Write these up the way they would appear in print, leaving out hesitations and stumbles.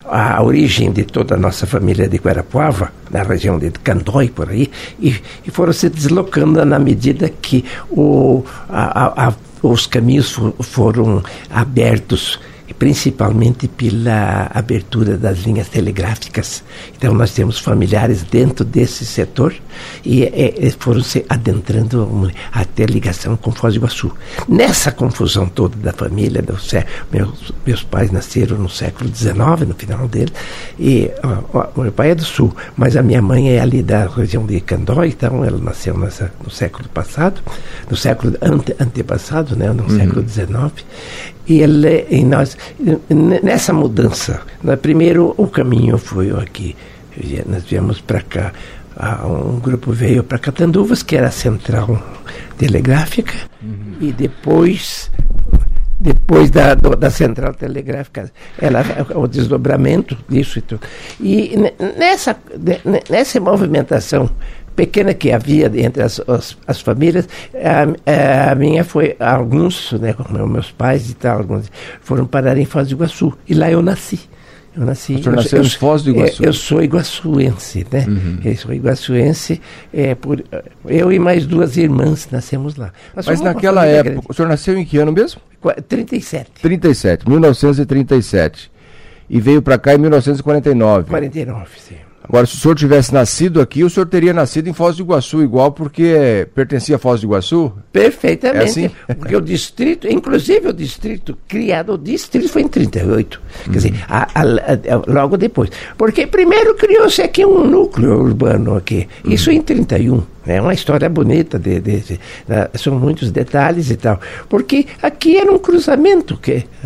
a origem de toda a nossa família de Guarapuava, na região de Candói, por aí, e foram se deslocando na medida que os caminhos foram abertos, principalmente pela abertura das linhas telegráficas. Então nós temos familiares dentro desse setor e foram se adentrando até ligação com Foz do Iguaçu. Nessa confusão toda da família, meus pais nasceram no século XIX, no final dele, e meu pai é do Sul, mas a minha mãe é ali da região de Candói, então ela nasceu no século passado, no século antepassado, né, no século XIX. E nós, nessa mudança, primeiro o caminho foi aqui, nós viemos para cá, um grupo veio para Catanduvas, que era a central telegráfica, e depois da central telegráfica, o desdobramento disso e tudo. E nessa movimentação pequena que havia entre as famílias, a minha foi, alguns, né, como meus pais e tal, alguns foram parar em Foz do Iguaçu, e lá eu nasci. O senhor nasceu em Foz do Iguaçu? Eu sou iguaçuense, né? Eu sou iguaçuense, eu e mais 2 irmãs nascemos lá. Mas naquela época, grande. O senhor nasceu em que ano mesmo? 37. 1937. E veio para cá em 1949. 49, sim. Agora, se o senhor tivesse nascido aqui, o senhor teria nascido em Foz do Iguaçu, igual, porque pertencia a Foz do Iguaçu? Perfeitamente. É assim? Porque o distrito, inclusive o distrito foi em 38. Quer dizer, logo depois. Porque primeiro criou-se aqui um núcleo urbano aqui. Isso em 31. É uma história bonita, são muitos detalhes e tal. Porque aqui era um cruzamento,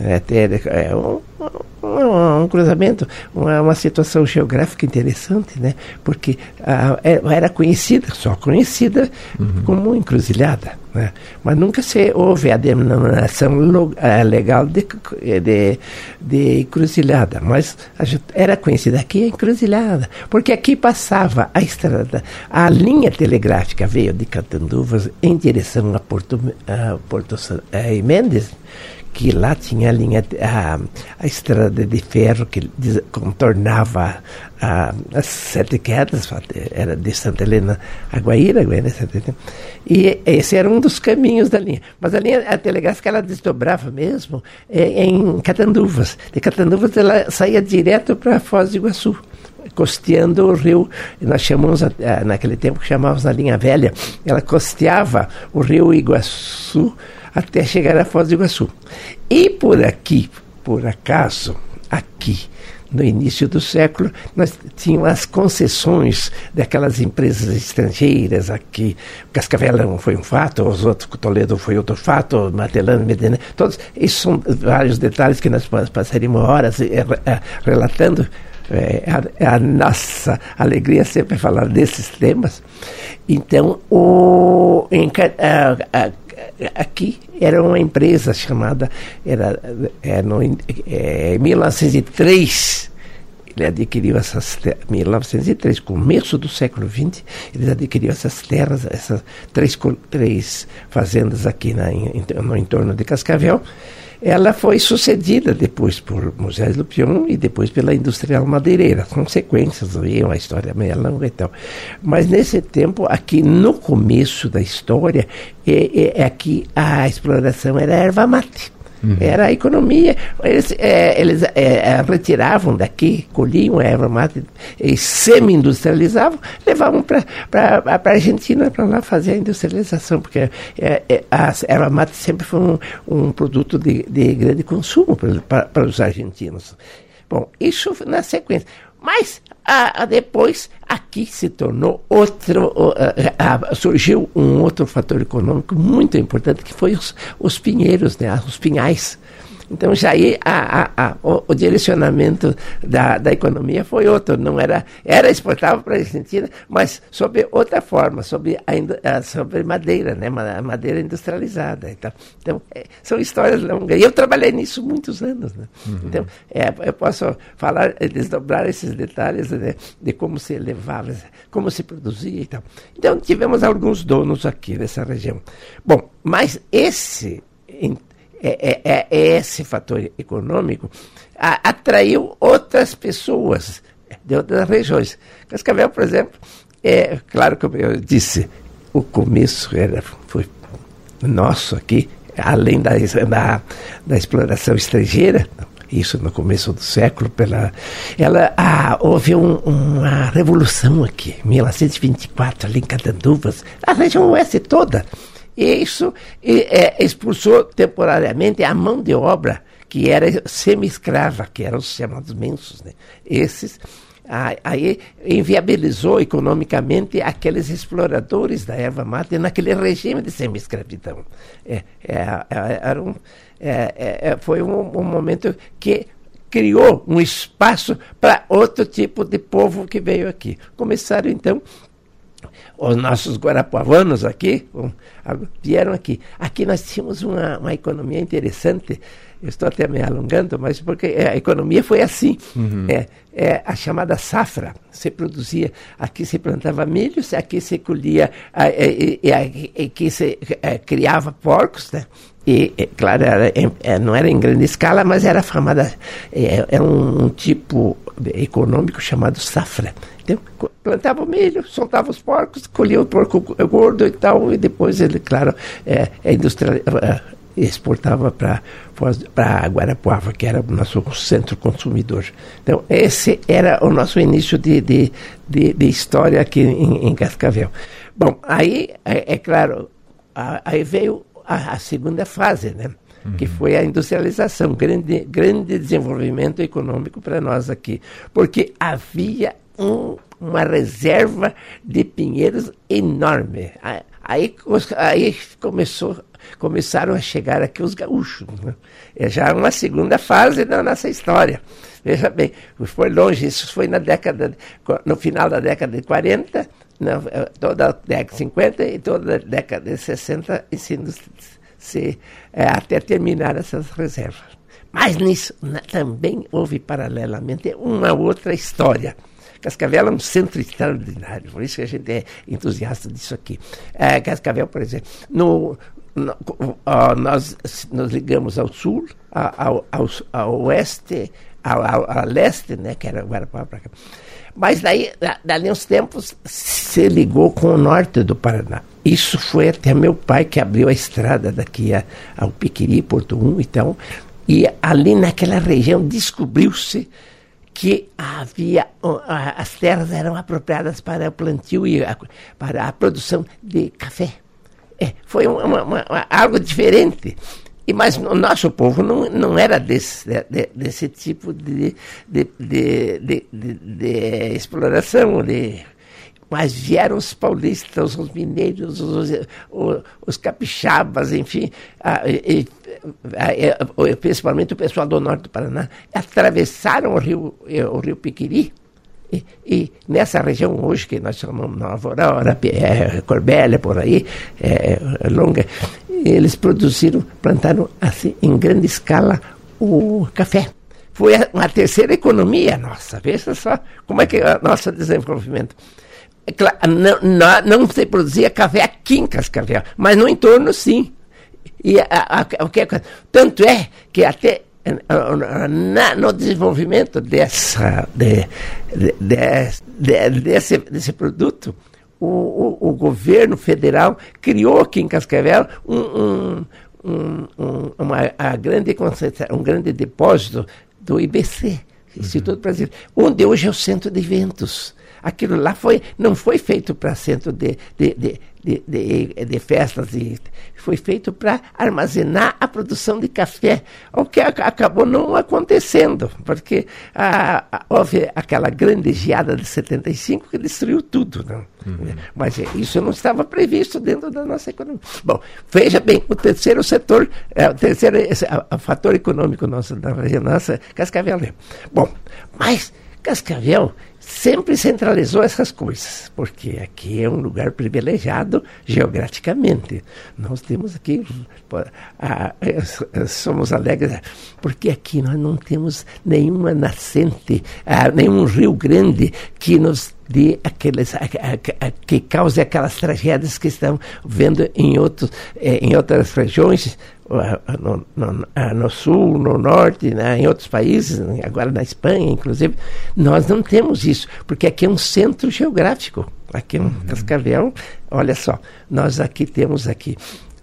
um cruzamento, uma situação geográfica interessante, né? Porque era só conhecida como encruzilhada, né? Mas nunca houve a denominação legal de encruzilhada, mas era conhecida aqui a encruzilhada, porque aqui passava a estrada, a linha telegráfica veio de Catanduvas em direção a Porto Mendes, que lá tinha a estrada de ferro que contornava as 7 quedas, era de Santa Helena a Guaíra, e esse era um dos caminhos da linha. Mas a linha telegráfica, ela desdobrava mesmo em Catanduvas. De Catanduvas ela saía direto para Foz do Iguaçu, costeando o rio. Nós chamamos, naquele tempo que chamávamos a linha velha, ela costeava o rio Iguaçu até chegar a Foz do Iguaçu. E por acaso, no início do século, nós tínhamos as concessões daquelas empresas estrangeiras aqui. Cascavel foi um fato, os outros, Toledo foi outro fato, Matelano, Medina, todos. Esses são vários detalhes que nós passaríamos horas relatando. É a nossa alegria sempre falar desses temas. Então, aqui era uma empresa chamada, em 1903, ele adquiriu essas terras, 1903, começo do século XX, ele adquiriu essas terras, essas três fazendas aqui no entorno de Cascavel. Ela foi sucedida depois por Moisés Lupion e depois pela Industrial Madeireira. Consequências, uma história meio longa e tal. Mas nesse tempo, aqui no começo da história, aqui a exploração era erva mate. Era a economia. Eles retiravam daqui, colhiam a erva mate e semi-industrializavam, levavam para a Argentina para lá fazer a industrialização, porque a erva mate sempre foi um produto de grande consumo para os argentinos. Bom, isso na sequência. Mas depois aqui se tornou surgiu um outro fator econômico muito importante, que foi os pinheiros, né, os pinhais. Então já aí o direcionamento da economia foi outro, não era exportável para a Argentina, mas sob outra forma, sobre madeira, né, madeira industrializada. Então são histórias longas. E eu trabalhei nisso muitos anos, né? Então eu posso falar, desdobrar esses detalhes, né, de como se levava, como se produzia e tal. Então tivemos alguns donos aqui nessa região. Bom, mas esse fator econômico atraiu outras pessoas de outras regiões. Cascavel, por exemplo, claro, como eu disse, o começo foi nosso aqui, além da exploração estrangeira, isso no começo do século, houve uma revolução aqui, em 1924, ali em Catanduvas, a região oeste toda. E isso expulsou temporariamente a mão de obra que era semi-escrava, que eram os chamados mensos, né? Esses aí inviabilizou economicamente aqueles exploradores da erva mate naquele regime de semi-escravidão. Foi um momento que criou um espaço para outro tipo de povo que veio aqui. Começaram, então, os nossos guarapuavanos aqui, vieram aqui. Aqui nós tínhamos uma economia interessante. Eu estou até me alongando, mas porque a economia foi assim. Uhum. A chamada safra. Se produzia, aqui se plantava milho, aqui se colhia, aqui se criava porcos, né? E, claro, não era em grande escala, mas era famada, era um tipo econômico chamado safra. Então, plantava o milho, soltava os porcos, colhia o porco gordo e tal, e depois ele, claro, exportava para Guarapuava, que era o nosso centro consumidor. Então, esse era o nosso início de história aqui em Cascavel. Bom, aí, claro, aí veio a segunda fase, né? Uhum. Que foi a industrialização, grande desenvolvimento econômico para nós aqui, porque havia uma reserva de pinheiros enorme. Aí começaram a chegar aqui os gaúchos, né? Já uma segunda fase da nossa história. Veja bem, foi longe, isso foi no final da década de 40, toda a década de 50 e toda a década de 60, até terminar essas reservas. Mas nisso também houve paralelamente uma outra história. Cascavel é um centro extraordinário, por isso que a gente é entusiasta disso aqui. Cascavel, por exemplo, nós nos ligamos ao sul, ao oeste, ao leste, né, que era Guarapuava para cá. Mas dali uns tempos se ligou com o norte do Paraná. Isso foi até meu pai que abriu a estrada daqui ao Piquiri, Porto 1 e tal. E ali naquela região descobriu-se que as terras eram apropriadas para o plantio e para a produção de café. Foi algo diferente. Mas o nosso povo não era desse tipo de exploração, mas vieram os paulistas, os mineiros, os capixabas, enfim, principalmente o pessoal do norte do Paraná, atravessaram o rio Piquiri, e nessa região hoje, que nós chamamos Nova Aurora, Corbélia, por aí, Longa, eles plantaram assim, em grande escala, o café. Foi uma terceira economia nossa, veja só como é que é o nosso desenvolvimento. Não se produzia café aqui em Cascavel, mas no entorno sim. Tanto é que até no desenvolvimento desse produto, o governo federal criou aqui em Cascavel um grande depósito do IBC, Instituto Brasileiro, onde hoje é o centro de eventos. Aquilo lá não foi feito para centro de festas, foi feito para armazenar a produção de café, o que acabou não acontecendo, porque houve aquela grande geada de 75 que destruiu tudo. Não? Uhum. Mas isso não estava previsto dentro da nossa economia. Bom, veja bem, o terceiro setor, o terceiro fator econômico nosso, da região nossa, Cascavel. Bom, mas Cascavel sempre centralizou essas coisas, porque aqui é um lugar privilegiado geograficamente. Nós temos aqui, somos alegres, porque aqui nós não temos nenhuma nascente, nenhum rio grande que nos dê que cause aquelas tragédias que estão vendo em outras regiões, no sul, no norte, né, em outros países, agora na Espanha, inclusive, nós não temos isso, porque aqui é um centro geográfico. Aqui em Cascavel, olha só, nós aqui temos aqui,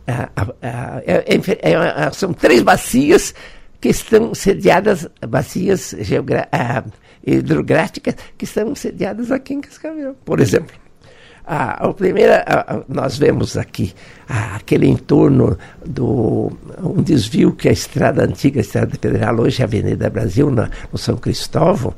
são 3 bacias que estão sediadas, bacias hidrográficas, que estão sediadas aqui em Cascavel. Por exemplo, a primeira, nós vemos aqui aquele entorno um desvio que a antiga estrada federal, hoje é a Avenida Brasil, no São Cristóvão,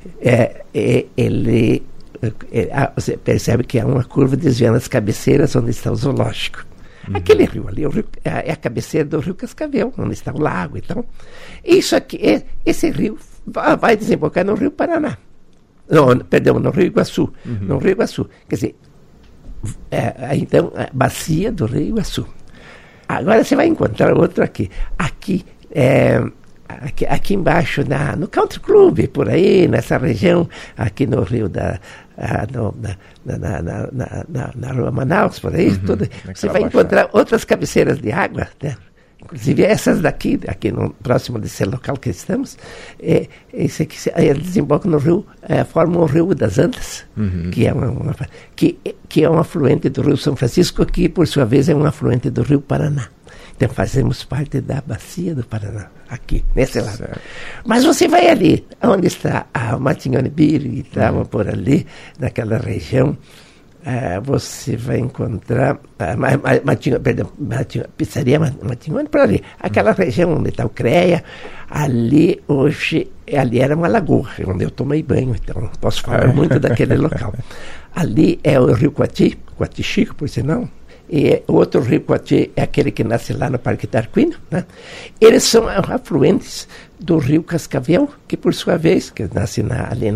você percebe que há uma curva desviando as cabeceiras onde está o zoológico. Aquele rio ali é a cabeceira do rio Cascavel, onde está o lago. Então, isso aqui, esse rio vai desembocar no Rio Paraná. No Rio Iguaçu. No Rio Iguaçu. Quer dizer, então, a bacia do Rio Iguaçu. Agora você vai encontrar outro aqui. Aqui embaixo, no Country Club, por aí, nessa região, aqui no Rio na Rua Manaus, por aí, você vai encontrar outras cabeceiras de água, né? Inclusive essas daqui próximo desse local que estamos, esse aqui desemboca no rio, forma o Rio das Antas, que é um afluente do Rio São Francisco, que por sua vez é um afluente do Rio Paraná. Então fazemos parte da bacia do Paraná, aqui, nesse lado. Certo. Mas você vai ali, onde está a Matignone Beer, que estava por ali, naquela região, você vai encontrar Pizzaria Matignone, por ali. Aquela região onde está o CREA, ali era uma lagoa, onde eu tomei banho, então não posso falar muito daquele local. Ali é o Rio Coati Chico, por sinal. E o outro rio Coati é aquele que nasce lá no Parque Tarquino, né? Eles são afluentes do rio Cascavel, que por sua vez, que nasce ali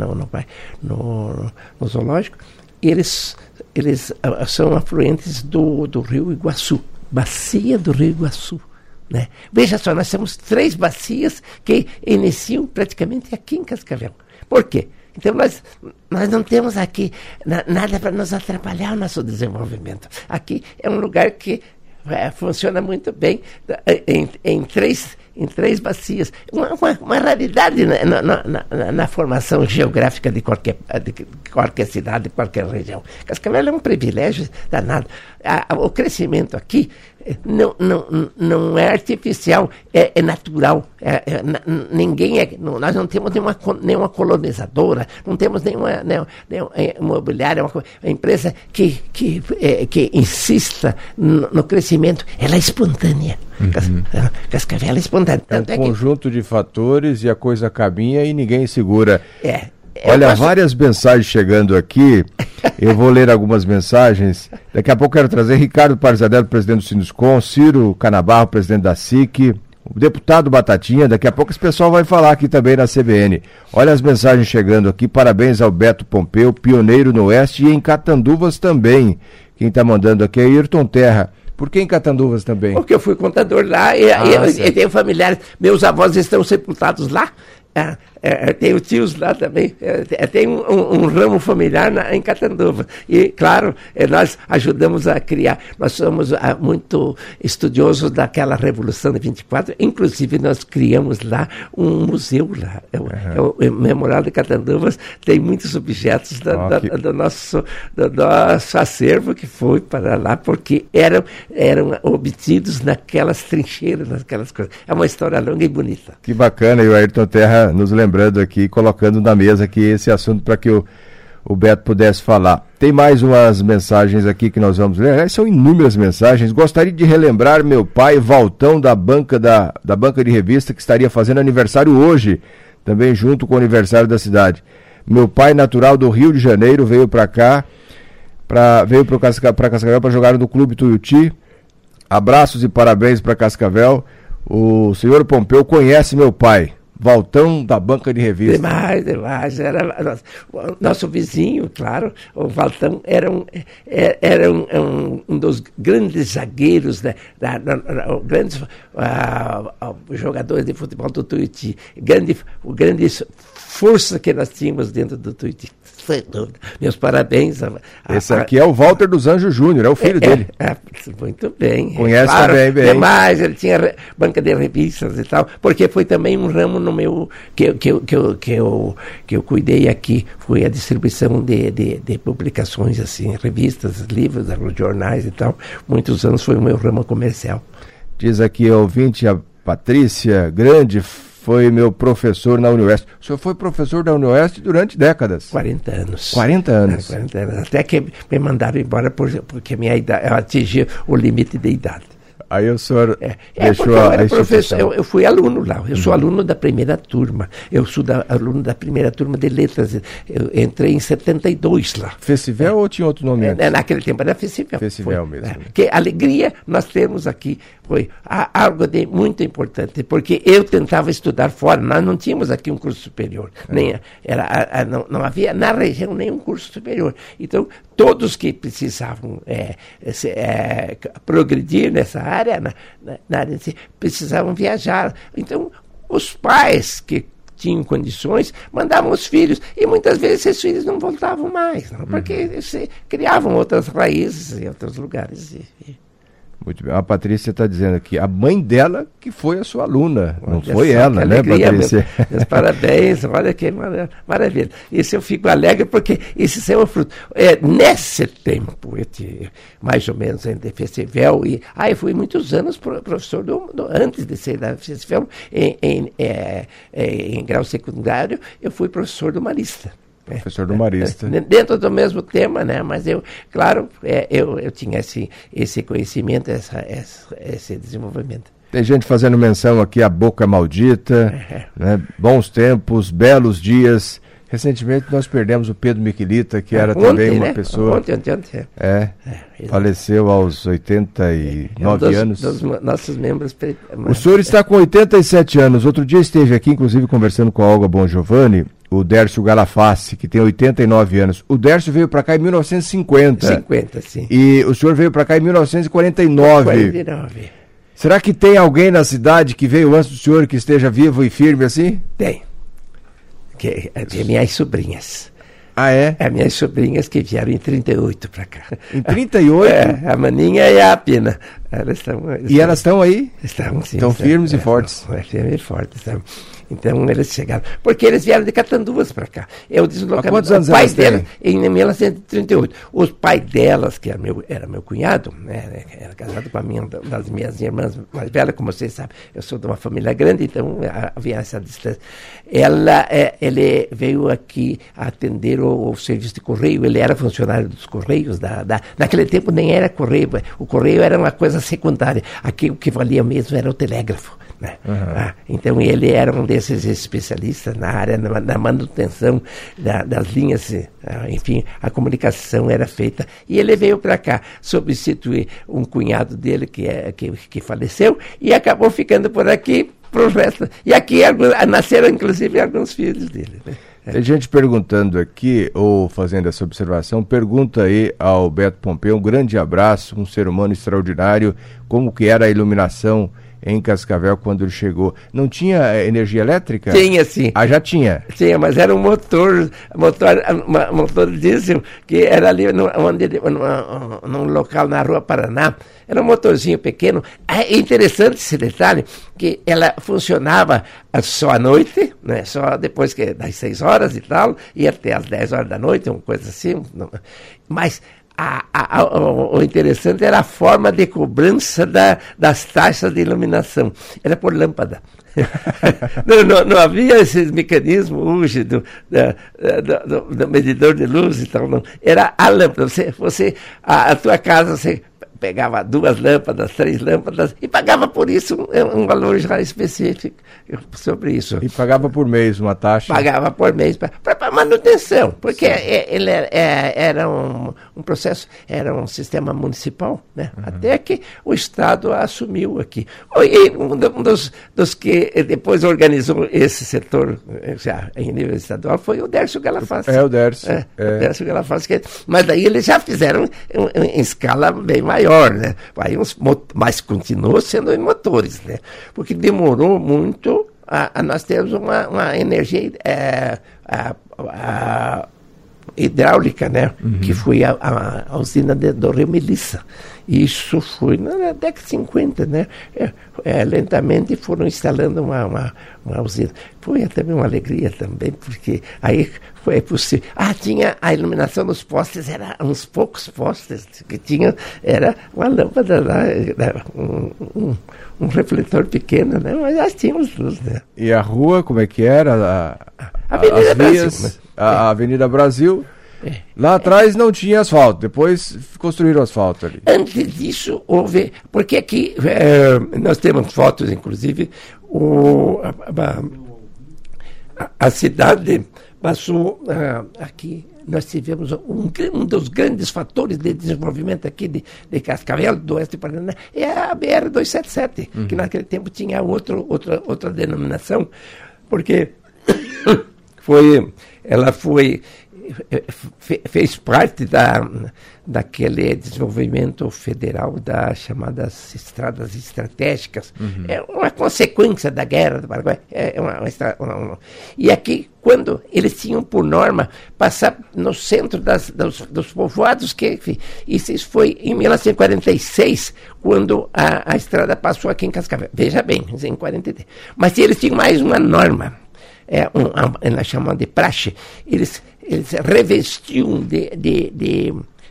no zoológico, eles são afluentes do rio Iguaçu, bacia do rio Iguaçu, né? Veja só, nós temos 3 bacias que iniciam praticamente aqui em Cascavel. Por quê? Então, nós não temos aqui nada para nos atrapalhar o nosso desenvolvimento. Aqui é um lugar que funciona muito bem em três bacias. Uma raridade na formação geográfica de qualquer cidade, de qualquer região. Cascavel é um privilégio danado. O crescimento aqui não é artificial, é natural. Nós não temos nenhuma colonizadora, não temos nenhuma imobiliária, uma empresa que insista no crescimento. Ela é espontânea. Cascavel é espontânea. É um conjunto de fatores e a coisa caminha e ninguém segura. Olha, várias mensagens chegando aqui. Eu vou ler algumas mensagens. Daqui a pouco quero trazer Ricardo Parzanello, presidente do Sinuscom, Ciro Canabarro, presidente da SIC, o deputado Batatinha. Daqui a pouco esse pessoal vai falar aqui também na CBN. Olha as mensagens chegando aqui. Parabéns ao Beto Pompeu, pioneiro no Oeste e em Catanduvas também. Quem está mandando aqui é Ayrton Terra. Por que em Catanduvas também? Porque eu fui contador lá e tenho familiares. Meus avós estão sepultados lá. Tenho tios lá também, tem um ramo familiar em Catanduva. E, claro, nós ajudamos a criar. Nós somos muito estudiosos daquela Revolução de 24, inclusive nós criamos lá um museu lá. O Memorial de Catanduvas tem muitos objetos do nosso acervo que foi para lá, porque eram obtidos naquelas trincheiras, naquelas coisas. É uma história longa e bonita. Que bacana, e o Ayrton Terra nos lembrando aqui, colocando na mesa aqui esse assunto para que o Beto pudesse falar. Tem mais umas mensagens aqui que nós vamos ler. São inúmeras mensagens. Gostaria de relembrar meu pai, Valtão, da banca de revista, que estaria fazendo aniversário hoje, também junto com o aniversário da cidade. Meu pai, natural do Rio de Janeiro, veio para cá, veio para Cascavel para jogar no Clube Tuiuti. Abraços e parabéns para Cascavel. O senhor Pompeu conhece meu pai, Valtão, da banca de revista. Demais. Era nosso vizinho, claro. O Valtão era um dos grandes zagueiros, grandes jogadores de futebol do Tuiuti. Grandes força que nós tínhamos dentro do Tuiuti. Sem dúvida. Meus parabéns. Esse aqui é o Walter dos Anjos Júnior, é o filho dele. Muito bem. Conhece também bem. Demais, ele tinha banca de revistas e tal, porque foi também um ramo no meu que eu cuidei aqui, foi a distribuição de publicações, assim, revistas, livros, jornais e tal. Muitos anos foi o meu ramo comercial. Diz aqui a ouvinte, a Patrícia Grande, foi meu professor na Unioeste. O senhor foi professor da Unioeste durante décadas? 40 anos. 40 anos. 40 anos. Até que me mandaram embora porque minha idade, eu atingi o limite de idade. Aí o senhor deixou eu era professor, eu fui aluno lá, eu sou aluno da primeira turma, eu sou aluno da primeira turma de letras, eu entrei em 72 lá. Festival ou tinha outro nome antes? Naquele tempo era Festival. Festival mesmo. Que alegria nós temos aqui, foi algo de muito importante, porque eu tentava estudar fora, nós não tínhamos aqui um curso superior, não havia na região nenhum curso superior, então todos que precisavam progredir nessa área, na área precisavam viajar. Então, os pais que tinham condições mandavam os filhos, e muitas vezes esses filhos não voltavam mais, não, porque criavam outras raízes em outros lugares. Muito bem. A Patrícia está dizendo aqui, a mãe dela que foi a sua aluna, não foi ela, né, Patrícia? Meus parabéns, olha que maravilha. Isso eu fico alegre porque esse é o fruto. Nesse tempo, mais ou menos, de festival, eu fui muitos anos professor antes de ser da festival, em grau secundário, eu fui professor do Marista. Professor do Marista. Dentro do mesmo tema, né? Mas eu tinha esse conhecimento, esse desenvolvimento. Tem gente fazendo menção aqui à Boca Maldita, né? Bons tempos, belos dias. Recentemente nós perdemos o Pedro Miquelita, que era também uma pessoa... Ontem. Faleceu aos 89 anos. Dos nossos membros... O senhor está com 87 anos. Outro dia esteve aqui, inclusive, conversando com a Olga Bongiovanni, o Dércio Galafassi, que tem 89 anos. O Dércio veio para cá em 1950. 50, sim. E o senhor veio para cá em 1949. 49. Será que tem alguém na cidade que veio antes do senhor que esteja vivo e firme assim? Tem. Minhas sobrinhas. Ah, é? Minhas sobrinhas que vieram em 38 para cá. Em 38? A Maninha e a Pina. Elas estão aí? Estão, sim. Estão firmes e fortes. Firmes e fortes. Então eles chegaram. Porque eles vieram de Catanduas para cá. Eu deslocamento. Há quantos anos o pai elas delas, em 1938. O pai delas, que era meu cunhado, né, era casado com das minhas irmãs mais velhas, como vocês sabem. Eu sou de uma família grande, então havia essa distância. Ele veio aqui atender o serviço de correio. Ele era funcionário dos Correios. Naquele tempo nem era correio. O correio era uma coisa secundária. Aqui o que valia mesmo era o telégrafo. Né? Então ele era um desses especialistas na área da manutenção das linhas, enfim, a comunicação era feita, e ele veio para cá substituir um cunhado dele que faleceu, e acabou ficando por aqui pro resto. E aqui nasceram inclusive alguns filhos dele, né? Tem gente perguntando aqui, ou fazendo essa observação, pergunta aí ao Beto Pompeu, um grande abraço, um ser humano extraordinário, como que era a iluminação em Cascavel quando ele chegou. Não tinha energia elétrica? Tinha, sim. Ah, já tinha? Tinha, mas era um motor diesel, que era ali num local na Rua Paraná. Era um motorzinho pequeno. É interessante esse detalhe, que ela funcionava só à noite, né? Só depois das 6 horas e tal, e até às 10 horas da noite, uma coisa assim. Mas o interessante era a forma de cobrança das taxas de iluminação. Era por lâmpada. não havia esses mecanismos hoje do medidor de luz e tal, não. Era a lâmpada. A tua casa, você pegava 2 lâmpadas, 3 lâmpadas e pagava por isso um valor já específico sobre isso. E pagava por mês uma taxa? Pagava por mês para manutenção, porque ele era um processo, era um sistema municipal, né? Até que o Estado assumiu aqui. E um dos que depois organizou esse setor já em nível estadual foi o Dércio Galafassi. O Dércio. O Dércio Galafassi. Mas daí eles já fizeram em escala bem maior, né? Mas continuou sendo em motores, né? Porque demorou muito nós temos uma energia hidráulica, né? Que foi a usina do Rio Melissa. Isso foi na década de 50, né? Lentamente foram instalando uma usina. Foi também uma alegria também, porque aí foi possível. Tinha a iluminação dos postes, era uns poucos postes que tinha, era uma lâmpada lá, um refletor pequeno, né? Mas já tínhamos luz, né? E a rua, como é que era? Avenida Brasil, né? A Avenida Brasil. Lá atrás não tinha asfalto, depois construíram asfalto ali. Antes disso houve, porque aqui nós temos fotos, inclusive, a cidade passou aqui. Nós tivemos um dos grandes fatores de desenvolvimento aqui de Cascavel, do Oeste do Paraná, é a BR-277, que naquele tempo tinha outra denominação, porque ela fez parte daquele desenvolvimento federal das chamadas estradas estratégicas. É uma consequência da guerra do Paraguai. E aqui, quando eles tinham por norma passar no centro dos povoados, isso foi em 1946, quando a estrada passou aqui em Cascavel. Veja bem, em 43. Mas eles tinham mais uma norma, nós chamamos de praxe. Eles revestiam de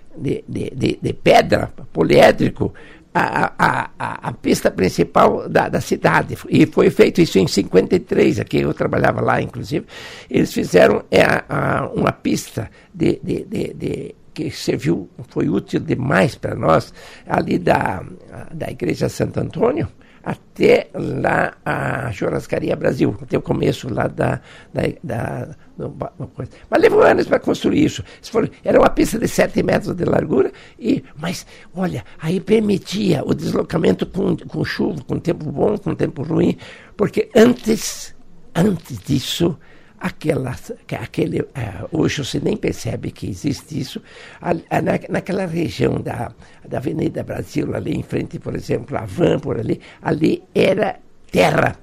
pedra poliédrico a pista principal da cidade. E foi feito isso em 53, aqui eu trabalhava lá, inclusive. Eles fizeram uma pista que serviu, foi útil demais para nós, ali da Igreja Santo Antônio, até lá a Churrascaria Brasil, até o começo lá mas levou anos para construir isso. Era uma pista de 7 metros de largura, mas, olha, aí permitia o deslocamento com chuva, com tempo bom, com tempo ruim, porque antes disso, hoje você nem percebe que existe isso, naquela região da Avenida Brasil, ali em frente, por exemplo, a Van, por ali era terra.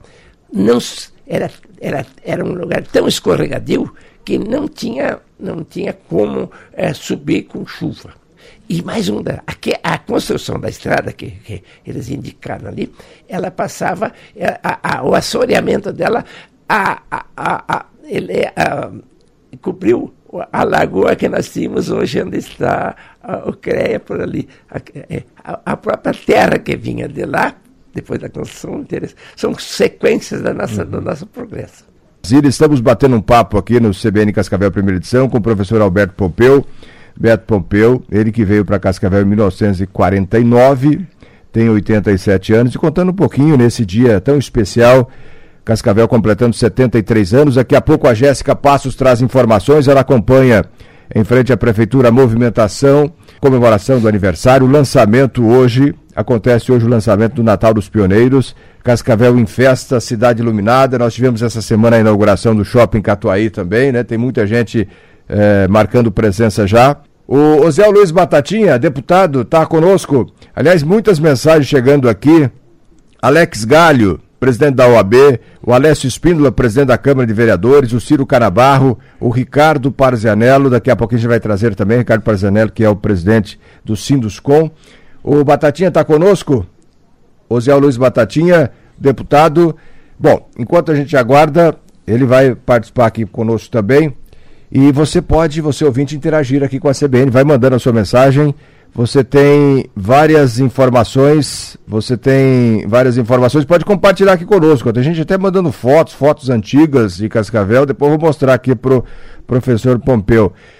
Era um lugar tão escorregadio que não tinha como subir com chuva. E mais a construção da estrada que eles indicaram ali, ela passava, o assoreamento dela, ele cobriu a lagoa que nós tínhamos hoje, onde está o CREA, por ali. A própria terra que vinha de lá, depois da construção, são sequências do nosso progresso. Estamos batendo um papo aqui no CBN Cascavel, primeira edição, com o professor Alberto Pompeu. Beto Pompeu, ele que veio para Cascavel em 1949, tem 87 anos, e contando um pouquinho nesse dia tão especial, Cascavel completando 73 anos. Daqui a pouco a Jéssica Passos traz informações, ela acompanha em frente à Prefeitura a movimentação, comemoração do aniversário, acontece hoje o lançamento do Natal dos Pioneiros, Cascavel em festa, cidade iluminada. Nós tivemos essa semana a inauguração do Shopping Catuaí também, né? Tem muita gente marcando presença já. O Zé Luiz Batatinha, deputado, está conosco. Aliás, muitas mensagens chegando aqui. Alex Galho, presidente da OAB, o Alessio Espíndola, presidente da Câmara de Vereadores, o Ciro Canabarro, o Ricardo Parzianello, daqui a pouquinho a gente vai trazer também, Ricardo Parzianello, que é o presidente do Sinduscom. O Batatinha está conosco? O Zé Luiz Batatinha, deputado. Bom, enquanto a gente aguarda, ele vai participar aqui conosco também. E você ouvinte, interagir aqui com a CBN, vai mandando a sua mensagem. Você tem várias informações, pode compartilhar aqui conosco. Tem gente até mandando fotos antigas de Cascavel, depois eu vou mostrar aqui pro professor Pompeu.